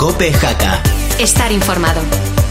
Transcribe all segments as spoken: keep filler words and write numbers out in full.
COPE Jaca. Estar informado.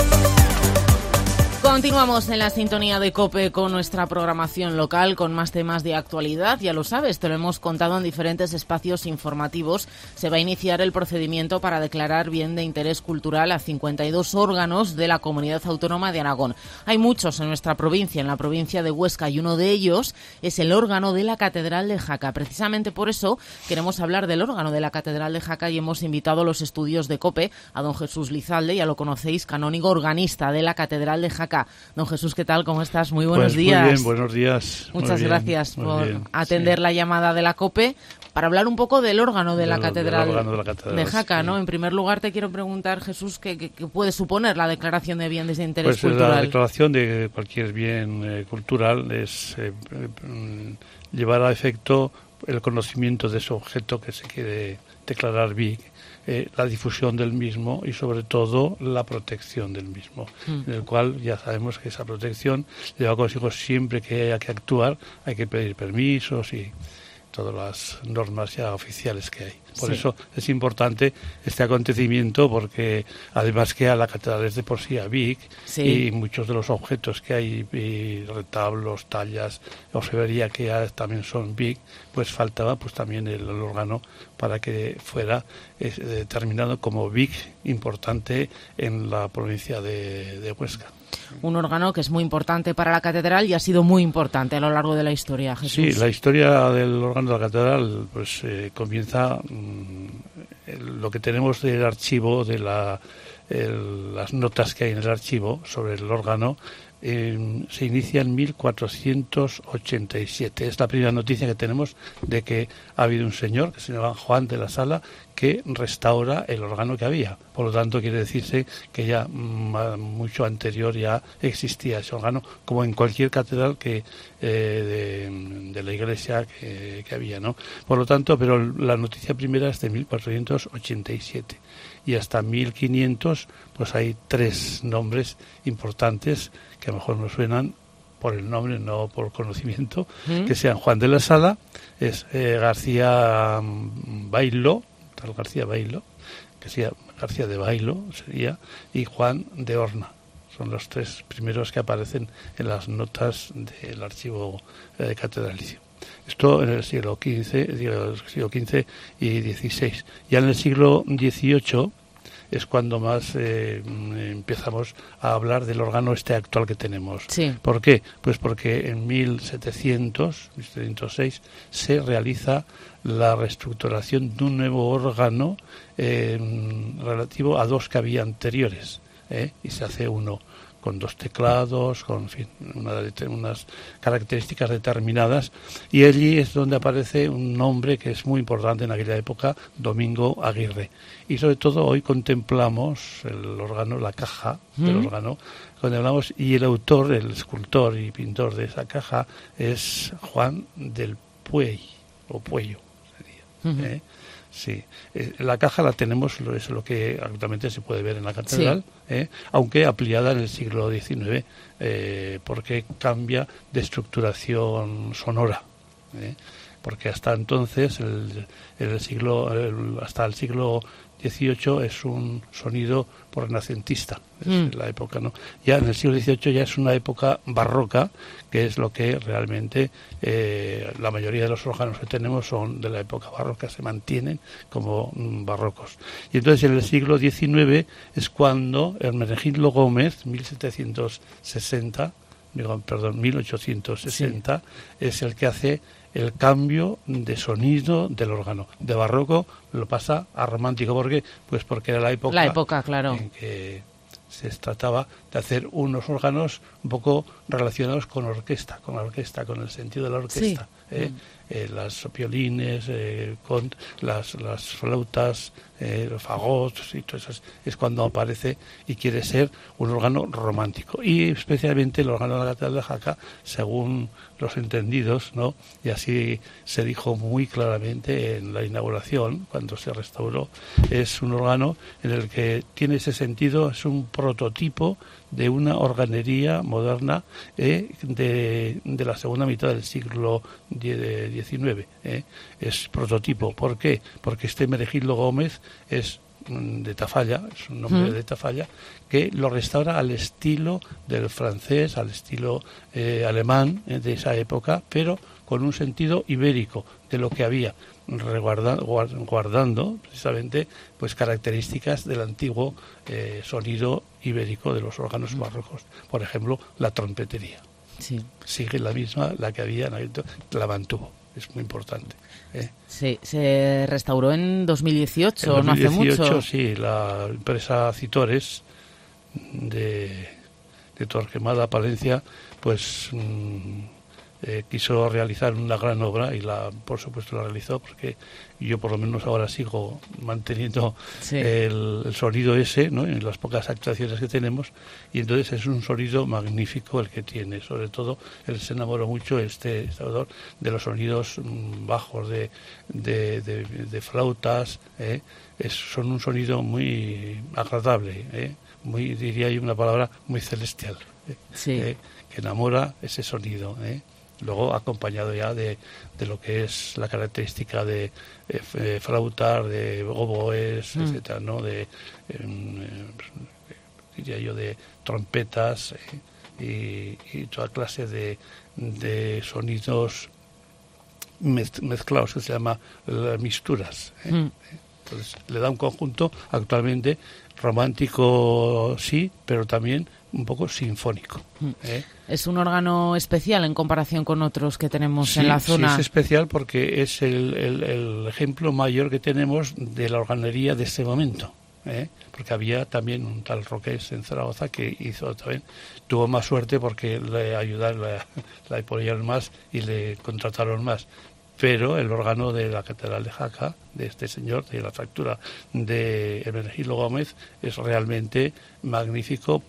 Continuamos en la sintonía de COPE con nuestra programación local, con más temas de actualidad. Ya lo sabes, te lo hemos contado en diferentes espacios informativos. Se va a iniciar el procedimiento para declarar bien de interés cultural a cincuenta y dos órganos de la Comunidad Autónoma de Aragón. Hay muchos en nuestra provincia, en la provincia de Huesca, y uno de ellos es el órgano de la Catedral de Jaca. Precisamente por eso queremos hablar del órgano de la Catedral de Jaca y hemos invitado a los estudios de COPE a don Jesús Lizalde, ya lo conocéis, canónigo organista de la Catedral de Jaca. Don Jesús, ¿qué tal? ¿Cómo estás? Muy buenos pues días. Muy bien, buenos días. Muchas bien, gracias por bien, atender sí. la llamada de la COPE para hablar un poco del órgano de, del, la, catedral del órgano de la Catedral de Jaca, sí. ¿no? En primer lugar, te quiero preguntar, Jesús, ¿qué, qué, qué puede suponer la declaración de bienes de interés pues cultural? La declaración de cualquier bien eh, cultural es eh, eh, llevar a efecto el conocimiento de su objeto que se quiere declarar B I C, eh, la difusión del mismo y sobre todo la protección del mismo, mm. en el cual ya sabemos que esa protección lleva consigo siempre que haya que actuar, hay que pedir permisos y todas las normas ya oficiales que hay. Por sí. eso es importante este acontecimiento, porque además que a la catedral es de por sí a B I C, sí. y muchos de los objetos que hay, y retablos, tallas, orfebrería que ya también son B I C, pues faltaba pues también el, el órgano para que fuera eh, determinado como B I C importante en la provincia de, de Huesca. Un órgano que es muy importante para la catedral y ha sido muy importante a lo largo de la historia, Jesús. Sí, la historia del órgano de la catedral pues eh, comienza mmm, lo que tenemos del archivo, de la, el, las notas que hay en el archivo sobre el órgano. Eh, se inicia en mil cuatrocientos ochenta y siete. Es la primera noticia que tenemos de que ha habido un señor que se llama Juan de la Sala que restaura el órgano que había. Por lo tanto, quiere decirse que ya mm, mucho anterior ya existía ese órgano, como en cualquier catedral que eh, de, de la iglesia que, que había, ¿no? Por lo tanto, pero la noticia primera es de mil cuatrocientos ochenta y siete. Y hasta mil quinientos pues hay tres nombres importantes que a lo mejor nos suenan por el nombre, no por conocimiento, ¿Mm? que sean Juan de la Sala, es eh, García Bailo, tal García Bailo, que sea García de Bailo sería, y Juan de Horna. Son los tres primeros que aparecen en las notas del archivo eh, catedralicio. Esto en el siglo quince, digo, siglo quince y dieciséis. Ya en el siglo dieciocho es cuando más eh, empezamos a hablar del órgano este actual que tenemos. Sí. ¿Por qué? Pues porque en mil setecientos seis se realiza la reestructuración de un nuevo órgano eh, relativo a dos que había anteriores, ¿eh? y se hace uno con dos teclados, con en fin, una, unas características determinadas, y allí es donde aparece un nombre que es muy importante en aquella época, Domingo Aguirre. Y sobre todo hoy contemplamos el órgano, la caja ¿Mm? del órgano, contemplamos, y el autor, el escultor y pintor de esa caja es Juan del Puey, o Puello sería, ¿eh? Sí, eh, la caja la tenemos, lo, es lo que actualmente se puede ver en la catedral, sí. eh, aunque ampliada en el siglo diecinueve, eh, porque cambia de estructuración sonora, eh, porque hasta entonces, el, el siglo, el, hasta el siglo dieciocho es un sonido renacentista, es mm. la época, ¿no? Ya en el siglo dieciocho ya es una época barroca, que es lo que realmente eh, la mayoría de los órganos que tenemos son de la época barroca, se mantienen como mm, barrocos. Y entonces en el siglo diecinueve es cuando Hermenegildo Gómez, mil setecientos sesenta, perdón, mil ochocientos sesenta, sí. es el que hace el cambio de sonido del órgano. De barroco lo pasa a romántico. ¿Por qué? Pues porque era la época, la época claro. en que se trataba de hacer unos órganos un poco relacionados con orquesta, con la orquesta, con el sentido de la orquesta. Sí. ¿eh? Mm. Eh, las violines, eh, con las, las flautas, eh, los fagots y todo eso, es cuando aparece y quiere ser un órgano romántico. Y especialmente el órgano de la Catedral de Jaca, según los entendidos, ¿no? Y así se dijo muy claramente en la inauguración, cuando se restauró, es un órgano en el que tiene ese sentido, es un prototipo de una organería moderna eh, de, de la segunda mitad del siglo diecinueve. Eh. Es prototipo. ¿Por qué? Porque este Hermenegildo Gómez es de Tafalla, es un nombre mm. de Tafalla, que lo restaura al estilo del francés, al estilo eh, alemán eh, de esa época, pero con un sentido ibérico de lo que había, guarda, guardando precisamente pues características del antiguo eh, sonido ibérico de los órganos mm. barrocos. Por ejemplo, la trompetería. Sí. Sigue la misma, la que había, la mantuvo. Es muy importante. ¿eh? Sí, se restauró en dos mil dieciocho, en dos mil dieciocho, no hace mucho. Sí, la empresa Citores de, de Torquemada, Palencia, pues mmm, eh, quiso realizar una gran obra y la, por supuesto la realizó, porque yo por lo menos ahora sigo manteniendo sí. el, el sonido ese, ¿no? En las pocas actuaciones que tenemos, y entonces es un sonido magnífico el que tiene. Sobre todo él se enamoró mucho, este, este autor, de los sonidos mmm, bajos de, de, de, de flautas, ¿eh? Es, son un sonido muy agradable, ¿eh? Muy, diría yo una palabra, muy celestial, ¿eh? Sí. ¿eh? Que enamora ese sonido, ¿eh? Luego acompañado ya de, de lo que es la característica de eh, flautas, de oboes, mm. etcétera, ¿no? De eh, diría yo de trompetas eh, y, y toda clase de, de sonidos mez, mezclados, que se llama las misturas. ¿eh? Mm. Entonces le da un conjunto actualmente romántico, sí, pero también un poco sinfónico. ¿eh? Es un órgano especial en comparación con otros que tenemos sí, en la zona. Sí, es especial porque es el, el, el ejemplo mayor que tenemos de la organería de este momento. ¿eh? Porque había también un tal Roqués en Zaragoza que hizo también, tuvo más suerte porque le ayudaron, le, le apoyaron más y le contrataron más. Pero el órgano de la Catedral de Jaca, de este señor, de la factura de Hermenegildo Gómez, es realmente magnífico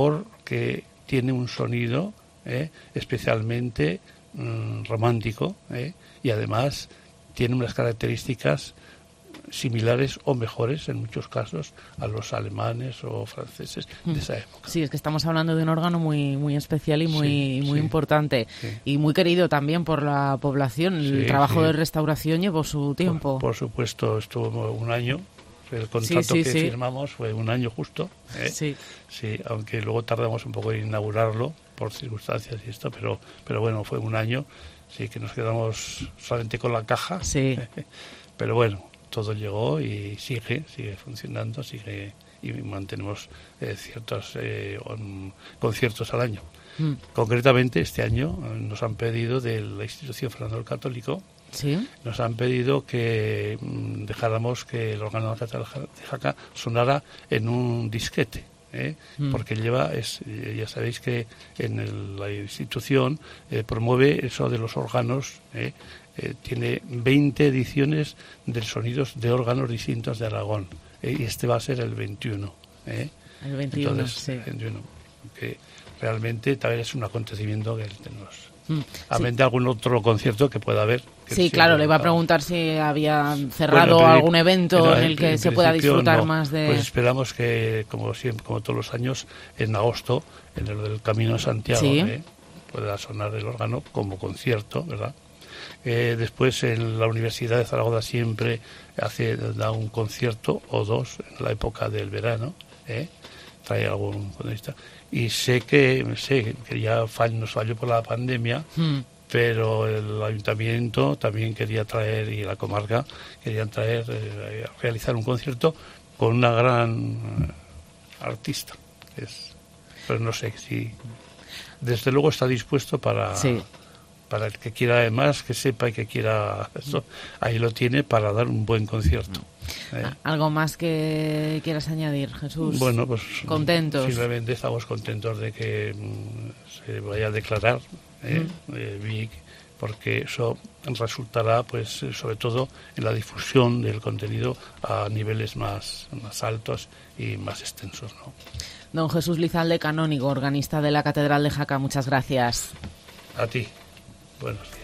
porque tiene un sonido eh, especialmente mmm, romántico eh, y además tiene unas características similares o mejores en muchos casos a los alemanes o franceses de esa época. Sí, es que estamos hablando de un órgano muy muy especial y muy sí, muy sí, importante sí. y muy querido también por la población. El sí, trabajo sí. de restauración llevó su tiempo. Por, por supuesto, estuvo un año. El contrato sí, sí, que sí. firmamos fue un año justo. ¿eh? Sí. Sí, aunque luego tardamos un poco en inaugurarlo por circunstancias y esto, pero pero bueno, fue un año. Sí, que nos quedamos solamente con la caja. Sí. Pero bueno, todo llegó y sigue, sigue funcionando, sigue y mantenemos eh, ciertos eh, on, conciertos al año. Mm. Concretamente, este año nos han pedido de la institución Fernando el Católico, ¿sí? Nos han pedido que mm, dejáramos que el órgano de la Catedral de Jaca sonara en un disquete. ¿eh? Mm. Porque lleva, es, ya sabéis que en el, la institución eh, promueve eso de los órganos, ¿eh? Eh, tiene veinte ediciones de sonidos de órganos distintos de Aragón eh, y este va a ser el veintiuno. ¿eh? El veintiuno, Entonces, sí. El veintiuno, que realmente también es un acontecimiento que tenemos. Mm, a sí. de algún otro concierto que pueda haber. Que sí, claro, le iba a preguntar si había cerrado bueno, algún evento en el que en se pueda disfrutar no. más de... Pues esperamos que, como siempre, como todos los años, en agosto, en el del Camino de Santiago, ¿sí? eh, pueda sonar el órgano como concierto, ¿verdad? Eh, después en la Universidad de Zaragoza siempre hace da un concierto o dos en la época del verano, ¿eh? Trae algún periodista y sé que sé que ya fall, nos falló por la pandemia, mm. pero el ayuntamiento también quería traer y la comarca querían traer eh, realizar un concierto con una gran eh, artista, es, pero no sé si desde luego está dispuesto para sí. Para el que quiera, además, que sepa y que quiera esto, ahí lo tiene para dar un buen concierto. ¿eh? ¿Algo más que quieras añadir, Jesús? Bueno, pues contentos. Simplemente estamos contentos de que mm, se vaya a declarar ¿eh? Mm. eh, Vic, porque eso resultará, pues, sobre todo en la difusión del contenido a niveles más, más altos y más extensos, ¿no? Don Jesús Lizalde, canónigo, organista de la Catedral de Jaca, muchas gracias. A ti. Buenos días.